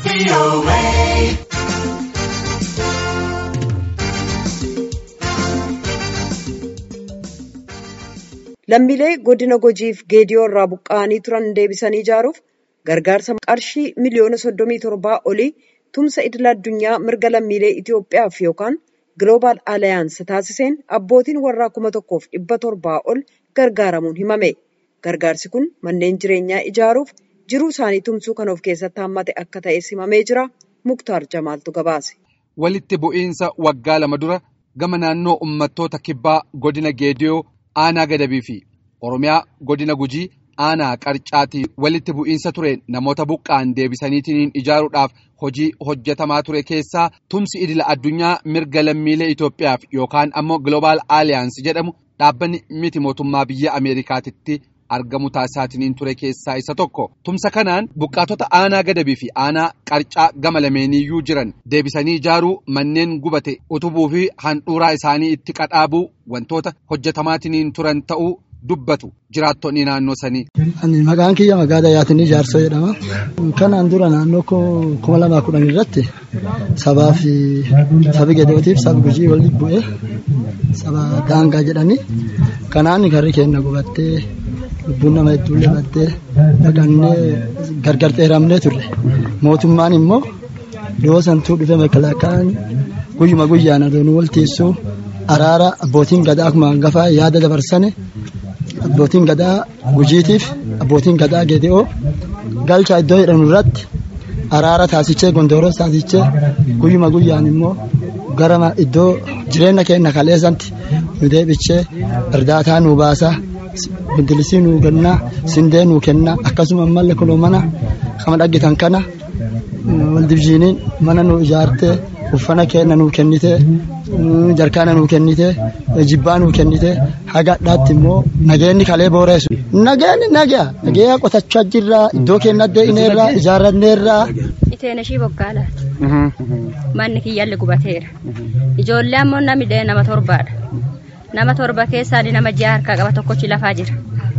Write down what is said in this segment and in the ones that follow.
Lammiilee godina Gujiif Geediyoo irraa buqqa'anii turan deebisanii ijaaruuf gargaarsa qarshii miliyoona 37 olii tumsa idil addunyaa mirga lammiilee Itoophiyaaf yookaan Global Alliance taasiseen abbootiin warraa 1,700 ol gargaaramuun himame. Gargaarsi kun manneen jireenyaa ijaaruuf jiruu isaanii tumsuu kan of keessatti hammate akka ta'e himamee jira. Muktaar Jamaaltu gabaase. Walitti bu'iinsa waggaa 2 dura gama naannoo uummattoota kibbaa godina Geediyoo aanaa Gadabii fi Oromiyaa godina Gujii aanaa Qarcaatii walitti bu'iinsa ture namoota buqqa'an deebisaniitiin ijaaruudhaaf hojii hojjetamaa ture keessaa tumsi idila addunyaa mirga lammiilee Itoophiyaaf yookaan ammoo Global Alliance jedhamu dhaabbanni miti mootummaa biyya Ameerikaatitti argamu taasisaatiin ture keessaa isa tokko. Tumsa kanaan buqqaatota aanaa Gadabii fi aanaa Qarcaa gama lameeniyyuu jiran deebisanii ijaaruu manneen gubate utubuu fi handhuuraa isaanii itti qadhaabuu wantoota hojjetamaatiin turan ta'uu dubbatu jiraattonni naannoo sanii. Maqaan kiyya magaalaa Yaatiin Ijaarsoo jedhama. Kanaan dura naannoo 2010 irratti sabi Gedootiif sabi Gujii walitti bu'ee saba daangaa jedhanii kanaan garri keenya gubattee lubbuun nama hedduullee battee dhaqannee gargar dheeramnee turre. Mootummaan immoo yoo santuu dhufe makalaakaan guyyuma guyyaan adoonuu waltiisuu araara abbootiin gadaa akkuma hangafaa yaada dabarsane abbootiin gadaa Gujiitiif abbootiin gadaa Geediyoo galchaa iddoo jedhamu irratti araara taasichee gondooroos taasichee guyyuma guyyaan immoo gara iddoo jireenya keenya kaleessanti nu deebichee irdaataa nu baasaa bindilisii nu kennaa sindee nu kennaa akkasuma ammallee kunoo mana kama dhaggitan kana waldibjiiniin mana nu ijaartee uffana keenya nu kennitee jarkaana nu kennitee jibbaa nu kennitee haga dhaatti immoo nageenyi kalee booreessu nagaa qotachaa jirra iddoo keenya dee'ineerra ijaarranneerra. Iteenashii boggaalaati. Manni kiyyaalli gubateera. Ijoollee ammoo nama torbaadha. Nama 7 keessaa nama 6 harkaa qaba tokkochi lafaa jira.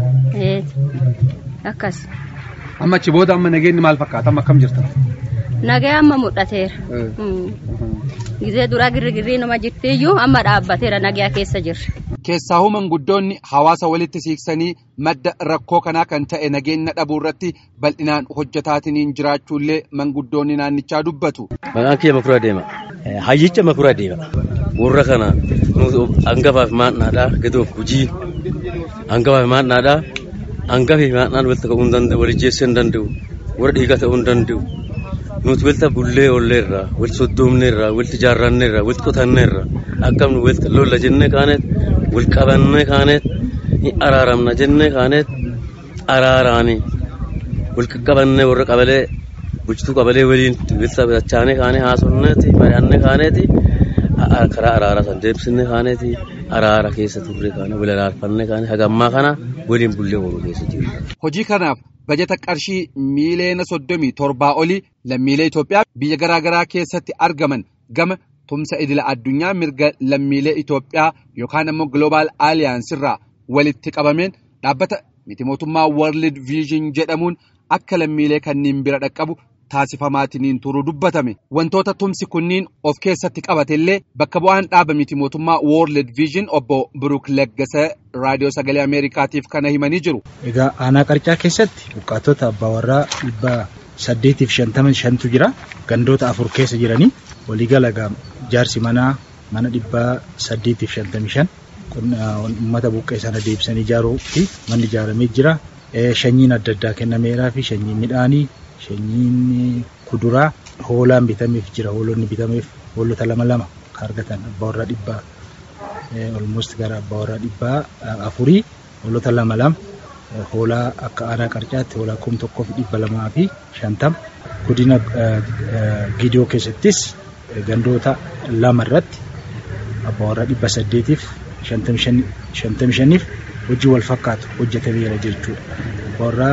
Akkas. Amma achi booda amma nageenyi maal fakkaata amma akkam jirta? Nagaa amma mul'ateera. Gizee duraa girgirrii nama jirtiyyuu amma dhaabbateera nagaa keessa jirra. Keessaa manguddoonni hawaasa walitti siiqsanii madda rakkoo kanaa kan ta'e nageenya dhabuu irratti bal'inaan hojjetaatiin jiraachuullee manguddoonni naannichaa dubbatu. Maqaan kiyya Makuraa deema. Hayyicha Makuraa deema. Warra kana hangafaaf maadnaadhaa Gedoof Gujii hangafaaf maadnaadhaa hangafi maadnaan walitti ka'uu hin danda'u walijeessuu hin danda'u warra dhiigaa ta'uu hin danda'u. Nuti walitti bullee olleerra walitti soddoomneerra walitti ijaarranneerra walitti qotanneerra akkam nu walitti lolla jennee kaaneet wal qabannee kaaneet ni araaramna jennee kaaneet araaraani wal qabannee warra qabalee bulchituu qabalee waliin walitti tachaanee kaanee haasofneeti mari'annee kaaneeti karaa araaraa san deebisnee kaaneeti araara keessa turre kaanee wal araarfannee kaanee hagammaa kana waliin bullee ooluu keessa jirra. Hojii kanaaf bajeta qarshii miliyoona 37 olii lammiilee Itoophiyaa biyya garaagaraa keessatti argaman gama tumsa idila addunyaa mirga lammiilee Itoophiyaa yookaan ammoo Global Alliance irraa walitti qabameen dhaabbata miti mootummaa World Vision jedhamuun akka lammiilee kanneen bira dhaqqabu taasifamaatiin turuu dubbatame. Wantoota tumsi kunniin of keessatti qabateellee bakka bu'aan dhaaba miti mootummaa World Vision obbo Biruk Leggasa raadiyoo sagalee Ameerikaatiif kana himanii jiru. Egaa aanaa Qarcaa keessatti buqqaatota abbaa warraa 855tu jira. Gandoota 4 keessa jiranii waliigala jaarsi mana 855 uummata buqqee sana deebisanii ijaaruu fi manni ijaaramee jira. Shanyiin adda addaa kennameeraa fi shanyiin midhaanii shanyiin kuduraa hoolaan bitameef jira. Hoolonni bitameef hoolota 2 kan argatan abbaa warraa 100 almost gara abbaa warraa 400 hoolota 2 hoolaa akka aanaa Qarcaatti hoolaa 1,250 godina Geediyoo keessattis gandoota 2 irratti abbaa warraa 855 hojii wal fakkaatu hojjetameera jechuudha. Warra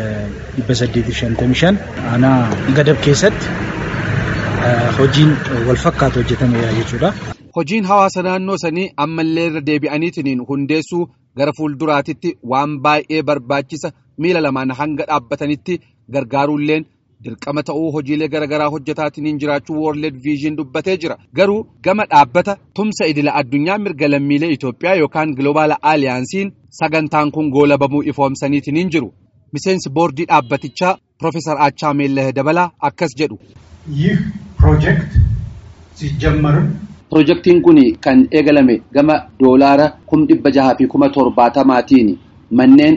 855 aanaa Gadab keessatti hojiin wal fakkaatu hojjetameera jechuudha. Hojiin hawaasa naannoo sanii ammallee irra deebi'aniitiin hundeessuu gara fuulduraatitti waan baay'ee barbaachisa miila lamaan hanga dhaabbatanitti gargaaruulleen dirqama ta'uu hojiilee garaagaraa hojjetaatiin jiraachuu World Vision dubbatee jira. Garuu gama dhaabbata tumsa idila addunyaa mirga lammiilee Itoophiyaa yookaan Global Alliance'n sagantaan kun goolabamuu ifoomsaniitiin jiru. Miseensi boordii dhaabbatichaa Profeesar Aachaa Meellee Dabalaa akkas jedhu. ይህ ፕሮጀክት ሲጀመርም Pirojektiin kun kan eegalame gama doolaara 670,000 manneen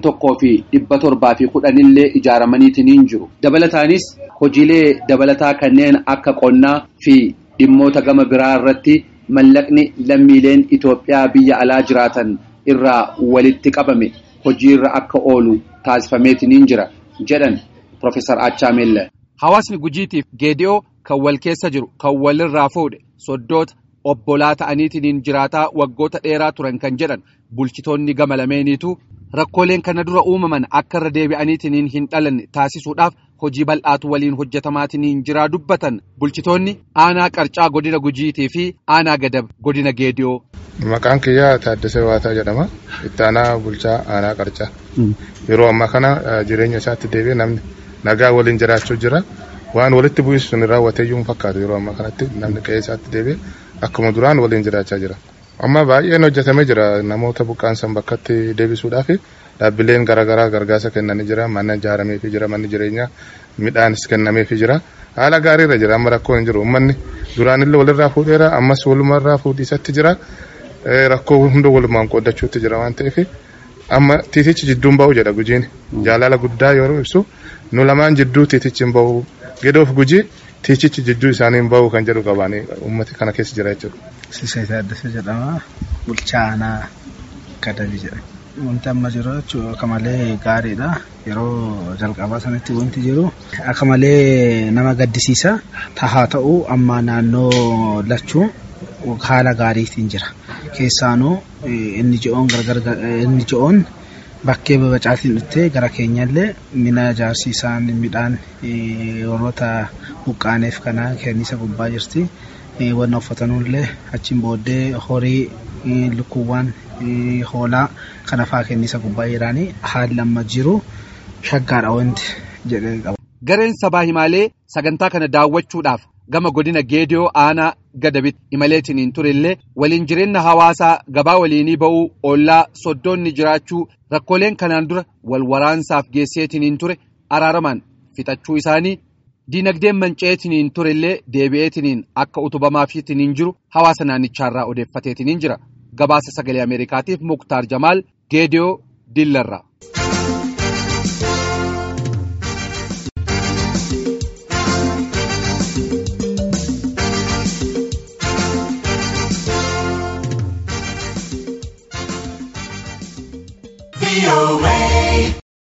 1,710 illee ijaaramaniitiin jiru. Dabalataanis hojiilee dabalataa kanneen akka qonnaa fi dhimmoota gama biraa irratti mallaqni lammiileen Itoophiyaa biyya alaa jiraatan irraa walitti qabame hojiirra akka oolu taasifameetiin jira jedhan Profeesar Aachaa Meellee. Hawaasni Gujiitiif Geediyoo kan wal keessa jiru kan walirraa fuudhe soddoota obbolaa ta'aniitiin jiraataa waggoota dheeraa turan kan jedhan bulchitoonni gama lameeniitu rakkooleen kana dura uumaman akka irra deebi'aniitiin hin dhalanne taasisuudhaaf hojii bal'aatu waliin hojjetamaatiin jiraa dubbatan bulchitoonni aanaa qarcaa godina Gujiitii fi aanaa gadab godina Geediyoo. Maqaan kiyyaa Taaddasee Waataa jedhama. Itti aanaa bulchaa aanaa qarcaa. Yeroo ammaa kana jireenya isaatti deebi'ee namni nagaa waliin jiraachuu jira. Waan walitti bu'iinsi sun raawwateeyyuu fakkaatu yeroo ammaa kanatti namni qe'ee isaatti deebi'ee akkuma duraan waliin jiraachaa jira. Amma baay'een hojjetamee jira namoota buqqa'an bakkatti deebisuudhaaf dhaabbileen garaagaraa gargaarsa kennanii jira. Mana ijaarameefii jira, manni jireenyaa midhaanis kennameefii jira. Haala gaariirra jira amma rakkoo hin jiru. Uummanni duraanillee walirraa fuudheera ammas walumarraa fuudhiisatti jira. Rakkoo hunda walumaan qoodachuutti jira waan ta'eef amma tiitichi jidduun ba'u jedha Gujiin jaalala guddaa yeroo ibsu nu lamaan jidduu tiitichi hin ba'u Geedoof Gujii tiitichi jidduu isaanii hin ba'u kan jedhu qabaanii uummati kana keessa jira jechuudha. Siisee Taaddasee jedhama bulchaa aanaa Gadabii jedhama. Wanti amma jiru jechuun akka malee gaariidha. Yeroo jalqabaa sanatti wanti jiru akka malee nama gaddisiisa. Haa ta'u amma naannoo lachuu haala gaariitiin jira. Keessaanuu inni ji'oon bakkee babacaatiin dhuftee gara keenyallee mina ijaarsiisaan midhaan warroota buqqaaneef kana kenniisa gubbaa jirti. Wanna uffatanullee achiin booddee horii lukkuuwwan hoolaa kana fa'aa kenniisa gubbaa jiraanii haalli amma jiru shaggaadha wanti jedhee qaba. Gareen sabaa himaalee sagantaa kana daawwachuudhaaf gama godina Geediyoo aanaa Gadabitti imaleetiin turellee waliin jireenya hawaasaa gabaa waliinii ba'uu ollaa soddoonni jiraachuu rakkooleen kanaan dura wal waraansaaf geesseetiin ture araaramaan fixachuu isaanii diinagdeen manca'eetiin turellee deebi'eetiin akka utubamaafiitiin jiru hawaasa naannichaarraa odeeffateetiin jira. Gabaasa sagalee Ameerikaatiif Muktaar Jamaal Geediyoo Dillarraa.